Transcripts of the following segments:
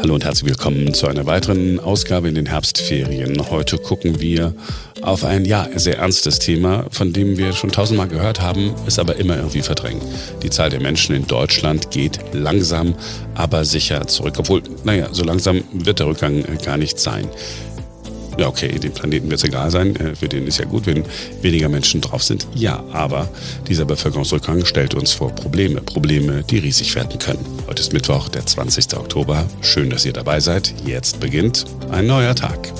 Hallo und herzlich willkommen zu einer weiteren Ausgabe in den Herbstferien. Heute gucken wir auf ein, sehr ernstes Thema, von dem wir schon tausendmal gehört haben, es aber immer irgendwie verdrängen. Die Zahl der Menschen in Deutschland geht langsam, aber sicher zurück. Obwohl, so langsam wird der Rückgang gar nicht sein. Ja, okay, dem Planeten wird es egal sein. Für den ist ja gut, wenn weniger Menschen drauf sind. Ja, aber dieser Bevölkerungsrückgang stellt uns vor Probleme, die riesig werden können. Heute ist Mittwoch, der 20. Oktober. Schön, dass ihr dabei seid. Jetzt beginnt ein neuer Tag.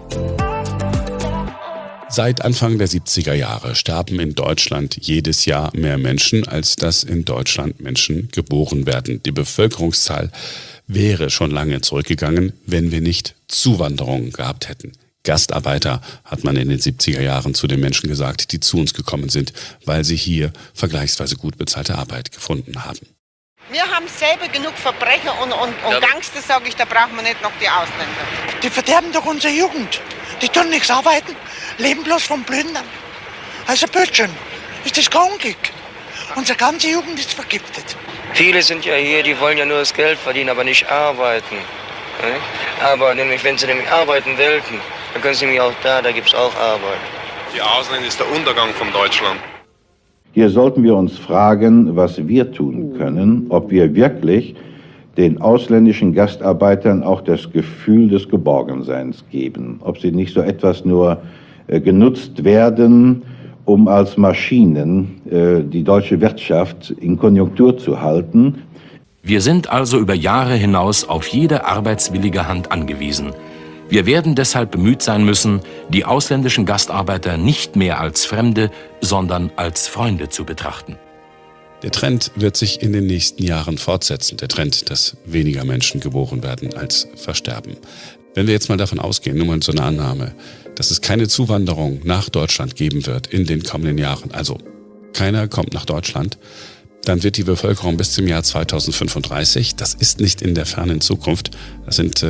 Seit Anfang der 70er Jahre sterben in Deutschland jedes Jahr mehr Menschen, als dass in Deutschland Menschen geboren werden. Die Bevölkerungszahl wäre schon lange zurückgegangen, wenn wir nicht Zuwanderung gehabt hätten. Gastarbeiter hat man in den 70er Jahren zu den Menschen gesagt, die zu uns gekommen sind, weil sie hier vergleichsweise gut bezahlte Arbeit gefunden haben. Wir haben selber genug Verbrecher und Gangster, sage ich, da brauchen wir nicht noch die Ausländer. Die verderben doch unsere Jugend. Die tun nichts arbeiten, leben bloß vom Plündern. Also Blödsinn, ist das kein Unglück. Unsere ganze Jugend ist vergiftet. Viele sind ja hier, die wollen ja nur das Geld verdienen, aber nicht arbeiten. Aber wenn sie nämlich arbeiten wollten, dann können sie nämlich auch da gibt es auch Arbeit. Die Ausländer ist der Untergang von Deutschland. Hier sollten wir uns fragen, was wir tun können, ob wir wirklich den ausländischen Gastarbeitern auch das Gefühl des Geborgenseins geben. Ob sie nicht so etwas nur genutzt werden, um als Maschinen die deutsche Wirtschaft in Konjunktur zu halten. Wir sind also über Jahre hinaus auf jede arbeitswillige Hand angewiesen. Wir werden deshalb bemüht sein müssen, die ausländischen Gastarbeiter nicht mehr als Fremde, sondern als Freunde zu betrachten. Der Trend wird sich in den nächsten Jahren fortsetzen. Der Trend, dass weniger Menschen geboren werden als versterben. Wenn wir jetzt mal davon ausgehen, nur mal so eine Annahme, dass es keine Zuwanderung nach Deutschland geben wird in den kommenden Jahren, also keiner kommt nach Deutschland, dann wird die Bevölkerung bis zum Jahr 2035, das ist nicht in der fernen Zukunft, das sind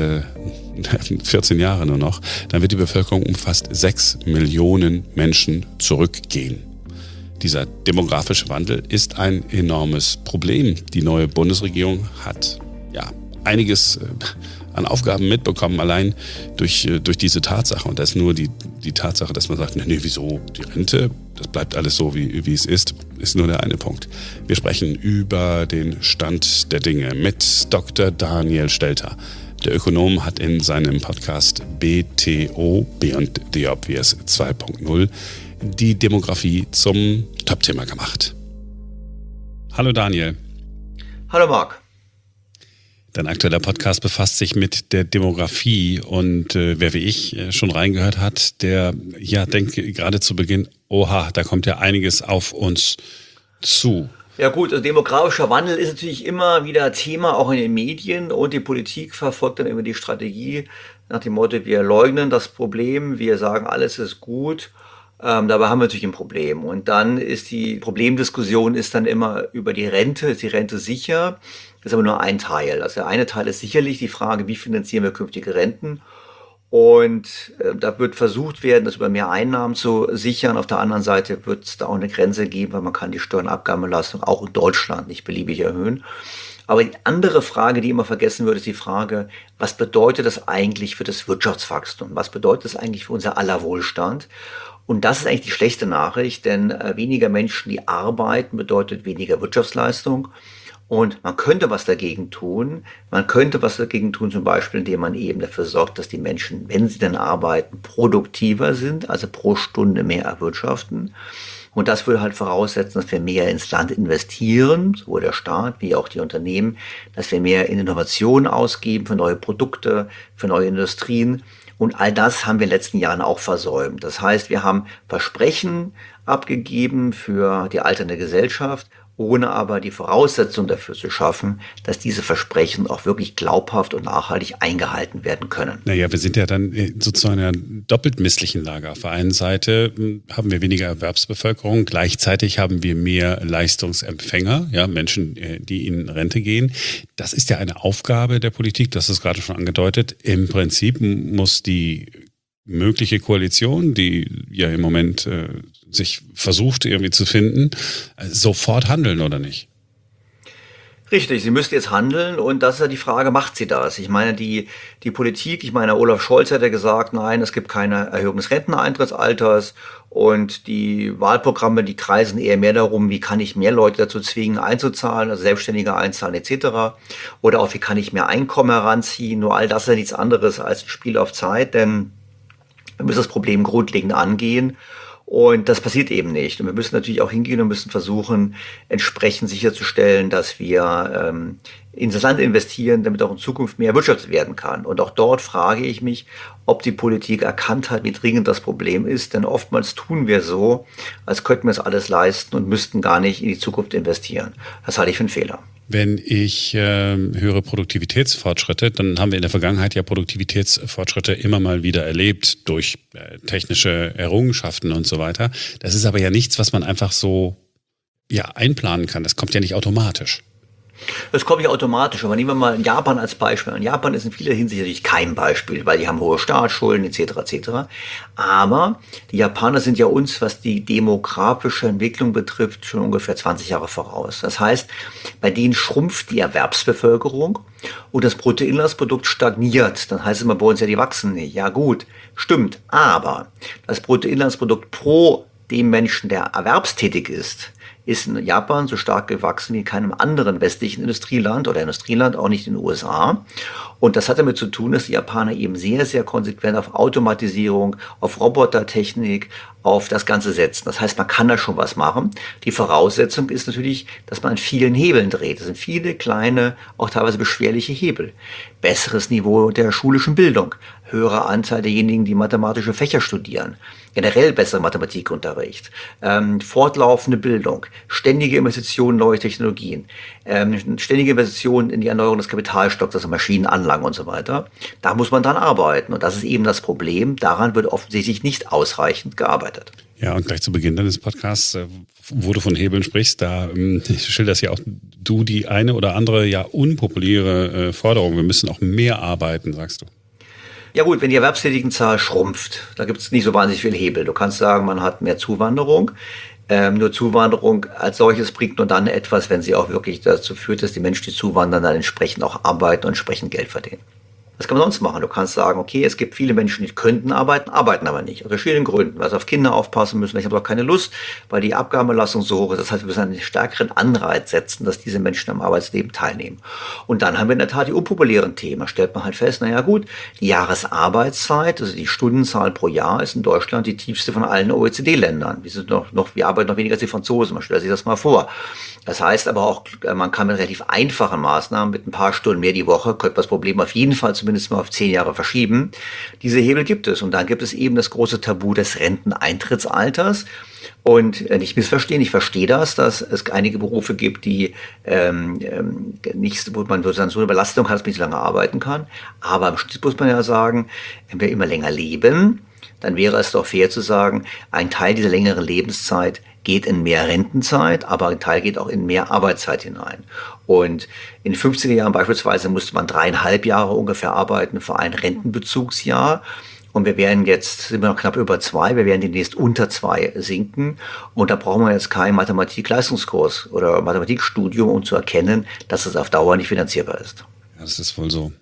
14 Jahre nur noch, dann wird die Bevölkerung um fast 6 Millionen Menschen zurückgehen. Dieser demografische Wandel ist ein enormes Problem. Die neue Bundesregierung hat einiges an Aufgaben mitbekommen, allein durch diese Tatsache. Und das ist nur die Tatsache, dass man sagt, wieso die Rente, das bleibt alles so, wie es ist nur der eine Punkt. Wir sprechen über den Stand der Dinge mit Dr. Daniel Stelter. Der Ökonom hat in seinem Podcast BTO, Beyond the Obvious 2.0, die Demografie zum Top-Thema gemacht. Hallo Daniel. Hallo Marc. Dein aktueller Podcast befasst sich mit der Demografie und wer wie ich schon reingehört hat, der denkt gerade zu Beginn, oha, da kommt ja einiges auf uns zu. Ja gut, also demografischer Wandel ist natürlich immer wieder Thema, auch in den Medien, und die Politik verfolgt dann immer die Strategie nach dem Motto, wir leugnen das Problem, wir sagen, alles ist gut. Dabei haben wir natürlich ein Problem. Und dann ist die Problemdiskussion dann immer über die Rente. Ist die Rente sicher? Das ist aber nur ein Teil. Also der eine Teil ist sicherlich die Frage, wie finanzieren wir künftige Renten? Und da wird versucht werden, das über mehr Einnahmen zu sichern. Auf der anderen Seite wird es da auch eine Grenze geben, weil man kann die Steuernabgabenbelastung auch in Deutschland nicht beliebig erhöhen. Aber die andere Frage, die immer vergessen wird, ist die Frage, was bedeutet das eigentlich für das Wirtschaftswachstum? Was bedeutet das eigentlich für unser aller Wohlstand? Und das ist eigentlich die schlechte Nachricht, denn weniger Menschen, die arbeiten, bedeutet weniger Wirtschaftsleistung. Und man könnte was dagegen tun. Man könnte was dagegen tun, zum Beispiel, indem man eben dafür sorgt, dass die Menschen, wenn sie dann arbeiten, produktiver sind, also pro Stunde mehr erwirtschaften. Und das würde halt voraussetzen, dass wir mehr ins Land investieren, sowohl der Staat wie auch die Unternehmen, dass wir mehr in Innovationen ausgeben für neue Produkte, für neue Industrien. Und all das haben wir in den letzten Jahren auch versäumt. Das heißt, wir haben Versprechen abgegeben für die alternde Gesellschaft, ohne aber die Voraussetzung dafür zu schaffen, dass diese Versprechen auch wirklich glaubhaft und nachhaltig eingehalten werden können. Wir sind ja dann sozusagen in einer doppelt misslichen Lage. Auf der einen Seite haben wir weniger Erwerbsbevölkerung, gleichzeitig haben wir mehr Leistungsempfänger, Menschen, die in Rente gehen. Das ist ja eine Aufgabe der Politik, das ist gerade schon angedeutet. Im Prinzip muss die mögliche Koalition, die ja im Moment sich versucht irgendwie zu finden, sofort handeln, oder nicht? Richtig, sie müsste jetzt handeln und das ist ja die Frage, macht sie das? Ich meine, die Politik, Olaf Scholz hat ja gesagt, nein, es gibt keine Erhöhung des Renteneintrittsalters und die Wahlprogramme, die kreisen eher mehr darum, wie kann ich mehr Leute dazu zwingen, einzuzahlen, also Selbstständige einzahlen etc. Oder auch, wie kann ich mehr Einkommen heranziehen, nur all das ist ja nichts anderes als ein Spiel auf Zeit, denn wir müssen das Problem grundlegend angehen. Und das passiert eben nicht. Und wir müssen natürlich auch hingehen und müssen versuchen, entsprechend sicherzustellen, dass wir in das Land investieren, damit auch in Zukunft mehr erwirtschaftet werden kann. Und auch dort frage ich mich, ob die Politik erkannt hat, wie dringend das Problem ist. Denn oftmals tun wir so, als könnten wir es alles leisten und müssten gar nicht in die Zukunft investieren. Das halte ich für einen Fehler. Wenn ich höre Produktivitätsfortschritte, dann haben wir in der Vergangenheit ja Produktivitätsfortschritte immer mal wieder erlebt durch technische Errungenschaften und so weiter. Das ist aber ja nichts, was man einfach so einplanen kann. Das kommt ja nicht automatisch. Das kommt ja automatisch, aber nehmen wir mal Japan als Beispiel. Und Japan ist in vieler Hinsicht natürlich kein Beispiel, weil die haben hohe Staatsschulden etc. etc. Aber die Japaner sind ja uns, was die demografische Entwicklung betrifft, schon ungefähr 20 Jahre voraus. Das heißt, bei denen schrumpft die Erwerbsbevölkerung und das Bruttoinlandsprodukt stagniert. Dann heißt es immer, bei uns ja, die wachsen nicht. Ja gut, stimmt. Aber das Bruttoinlandsprodukt pro dem Menschen, der erwerbstätig ist in Japan so stark gewachsen wie in keinem anderen westlichen Industrieland oder Industrieland, auch nicht in den USA. Und das hat damit zu tun, dass die Japaner eben sehr, sehr konsequent auf Automatisierung, auf Robotertechnik, auf das Ganze setzen. Das heißt, man kann da schon was machen. Die Voraussetzung ist natürlich, dass man an vielen Hebeln dreht. Das sind viele kleine, auch teilweise beschwerliche Hebel. Besseres Niveau der schulischen Bildung, höherer Anteil derjenigen, die mathematische Fächer studieren, generell besserer Mathematikunterricht, fortlaufende Bildung, ständige Investitionen in neue Technologien, ständige Investitionen in die Erneuerung des Kapitalstocks, also Maschinenanlagen und so weiter. Da muss man dran arbeiten. Und das ist eben das Problem. Daran wird offensichtlich nicht ausreichend gearbeitet. Ja, und gleich zu Beginn deines Podcasts, wo du von Hebeln sprichst, da schilderst ja auch du die eine oder andere unpopuläre Forderung. Wir müssen auch mehr arbeiten, sagst du. Ja gut, wenn die Erwerbstätigenzahl schrumpft, da gibt es nicht so wahnsinnig viel Hebel. Du kannst sagen, man hat mehr Zuwanderung. Nur Zuwanderung als solches bringt nur dann etwas, wenn sie auch wirklich dazu führt, dass die Menschen, die zuwandern, dann entsprechend auch arbeiten und entsprechend Geld verdienen. Was kann man sonst machen? Du kannst sagen, okay, es gibt viele Menschen, die könnten arbeiten, arbeiten aber nicht. Aus verschiedenen Gründen, weil sie auf Kinder aufpassen müssen. Ich habe auch keine Lust, weil die Abgabenbelastung so hoch ist. Das heißt, wir müssen einen stärkeren Anreiz setzen, dass diese Menschen am Arbeitsleben teilnehmen. Und dann haben wir in der Tat die unpopulären Themen. Stellt man halt fest, naja gut, die Jahresarbeitszeit, also die Stundenzahl pro Jahr ist in Deutschland die tiefste von allen OECD-Ländern. Wir arbeiten noch weniger als die Franzosen, man stellt sich das mal vor. Das heißt aber auch, man kann mit relativ einfachen Maßnahmen, mit ein paar Stunden mehr die Woche, könnte man das Problem auf jeden Fall zumindest mal auf 10 Jahre verschieben. Diese Hebel gibt es. Und dann gibt es eben das große Tabu des Renteneintrittsalters. Und nicht missverstehen, ich verstehe das, dass es einige Berufe gibt, die nicht, wo man sozusagen so eine Belastung hat, dass man nicht so lange arbeiten kann. Aber am Schluss muss man ja sagen, wenn wir immer länger leben, dann wäre es doch fair zu sagen, ein Teil dieser längeren Lebenszeit geht in mehr Rentenzeit, aber ein Teil geht auch in mehr Arbeitszeit hinein. Und in den 50er Jahren beispielsweise musste man 3,5 Jahre ungefähr arbeiten für ein Rentenbezugsjahr. Und wir werden jetzt, sind wir noch knapp über 2, wir werden demnächst unter 2 sinken. Und da brauchen wir jetzt keinen Mathematik-Leistungskurs oder Mathematikstudium, um zu erkennen, dass es auf Dauer nicht finanzierbar ist. Ja, das ist wohl so.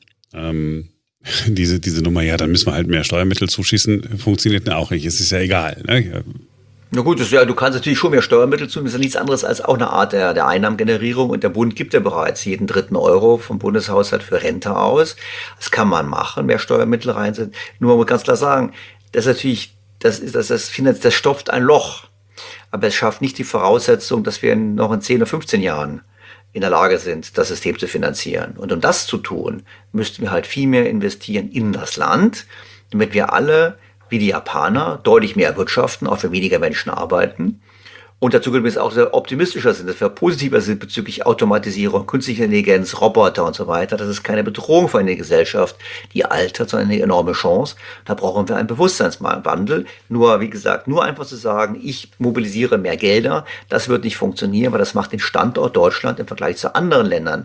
Diese Nummer, dann müssen wir halt mehr Steuermittel zuschießen, funktioniert ja auch nicht. Es ist ja egal, ne? Na gut, du kannst natürlich schon mehr Steuermittel tun, das ist ja nichts anderes als auch eine Art der Einnahmengenerierung und der Bund gibt ja bereits jeden 3. Euro vom Bundeshaushalt für Rente aus. Das kann man machen, mehr Steuermittel reinsetzen. Nur man muss ganz klar sagen, das natürlich, das stopft ein Loch, aber es schafft nicht die Voraussetzung, dass wir noch in 10 oder 15 Jahren in der Lage sind, das System zu finanzieren. Und um das zu tun, müssten wir halt viel mehr investieren in das Land, damit wir alle wie die Japaner deutlich mehr erwirtschaften, auch für weniger Menschen arbeiten. Und dazu können wir auch sehr optimistischer sind, dass wir positiver sind bezüglich Automatisierung, künstlicher Intelligenz, Roboter und so weiter. Das ist keine Bedrohung für eine Gesellschaft, die altert, sondern eine enorme Chance. Da brauchen wir einen Bewusstseinswandel. Nur, wie gesagt, nur einfach zu sagen, ich mobilisiere mehr Gelder, das wird nicht funktionieren, weil das macht den Standort Deutschland im Vergleich zu anderen Ländern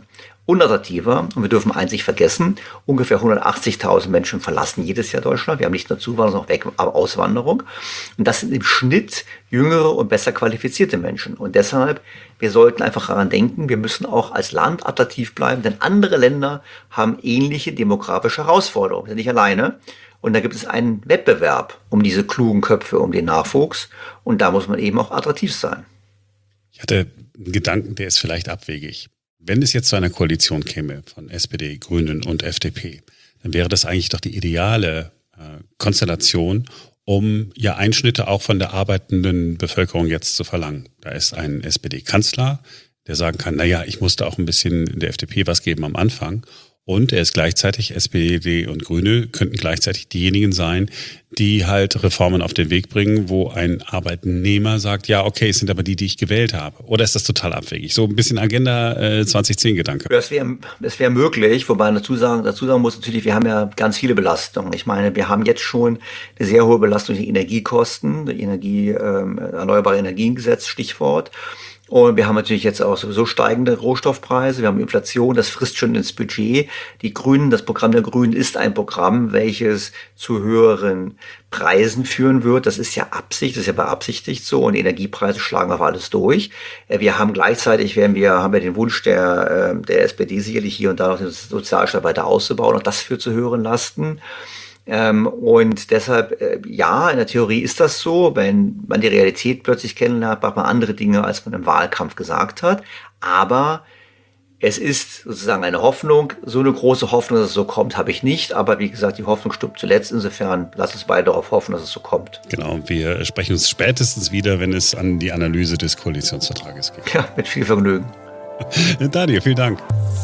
unattraktiver. Und wir dürfen eins nicht vergessen, ungefähr 180.000 Menschen verlassen jedes Jahr Deutschland. Wir haben nicht nur Zuwanderung, sondern auch Auswanderung. Und das sind im Schnitt jüngere und besser qualifizierte Menschen. Und deshalb, wir sollten einfach daran denken, wir müssen auch als Land attraktiv bleiben, denn andere Länder haben ähnliche demografische Herausforderungen. Wir sind nicht alleine. Und da gibt es einen Wettbewerb um diese klugen Köpfe, um den Nachwuchs. Und da muss man eben auch attraktiv sein. Ich hatte einen Gedanken, der ist vielleicht abwegig. Wenn es jetzt zu einer Koalition käme von SPD, Grünen und FDP, dann wäre das eigentlich doch die ideale Konstellation, um ja Einschnitte auch von der arbeitenden Bevölkerung jetzt zu verlangen. Da ist ein SPD-Kanzler, der sagen kann, naja, ich musste auch ein bisschen der FDP was geben am Anfang. Und er ist gleichzeitig, SPD und Grüne könnten gleichzeitig diejenigen sein, die halt Reformen auf den Weg bringen, wo ein Arbeitnehmer sagt, ja, okay, es sind aber die ich gewählt habe. Oder ist das total abwegig? So ein bisschen Agenda 2010-Gedanke. Das wär möglich, wobei dazu sagen muss natürlich, wir haben ja ganz viele Belastungen. Ich meine, wir haben jetzt schon eine sehr hohe Belastung durch Energiekosten, Erneuerbare Energiengesetz, Stichwort. Und wir haben natürlich jetzt auch sowieso steigende Rohstoffpreise, wir haben Inflation, das frisst schon ins Budget. Das Programm der Grünen ist ein Programm, welches zu höheren Preisen führen wird. Das ist ja Absicht, das ist ja beabsichtigt so, und die Energiepreise schlagen auf alles durch. Wir haben gleichzeitig, haben wir den Wunsch der SPD sicherlich hier und da noch den Sozialstaat weiter auszubauen, und das führt zu höheren Lasten. Und deshalb, ja, in der Theorie ist das so. Wenn man die Realität plötzlich kennenlernt, macht man andere Dinge, als man im Wahlkampf gesagt hat. Aber es ist sozusagen eine Hoffnung. So eine große Hoffnung, dass es so kommt, habe ich nicht. Aber wie gesagt, die Hoffnung stirbt zuletzt. Insofern lasst uns beide darauf hoffen, dass es so kommt. Genau, wir sprechen uns spätestens wieder, wenn es an die Analyse des Koalitionsvertrages geht. Ja, mit viel Vergnügen. Daniel, vielen Dank.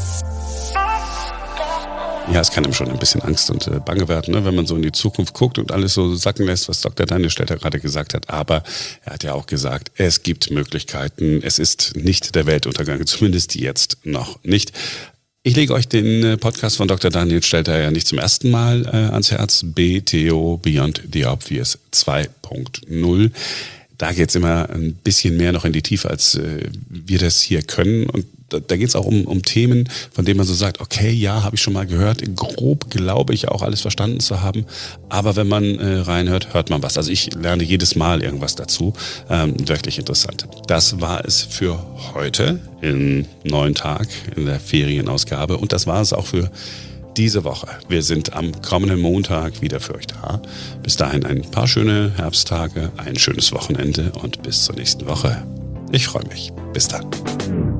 Ja, es kann einem schon ein bisschen Angst und Bange werden, ne, wenn man so in die Zukunft guckt und alles so sacken lässt, was Dr. Daniel Stelter gerade gesagt hat. Aber er hat ja auch gesagt, es gibt Möglichkeiten. Es ist nicht der Weltuntergang, zumindest jetzt noch nicht. Ich lege euch den Podcast von Dr. Daniel Stelter ja nicht zum ersten Mal ans Herz. BTO, Beyond the Obvious 2.0. Da geht's immer ein bisschen mehr noch in die Tiefe, als wir das hier können. Und da geht's auch um Themen, von denen man so sagt, okay, ja, habe ich schon mal gehört. Grob glaube ich auch alles verstanden zu haben. Aber wenn man reinhört, hört man was. Also ich lerne jedes Mal irgendwas dazu. Wirklich interessant. Das war es für heute, im neuen Tag, in der Ferienausgabe. Und das war es auch für diese Woche. Wir sind am kommenden Montag wieder für euch da. Bis dahin ein paar schöne Herbsttage, ein schönes Wochenende und bis zur nächsten Woche. Ich freue mich. Bis dann.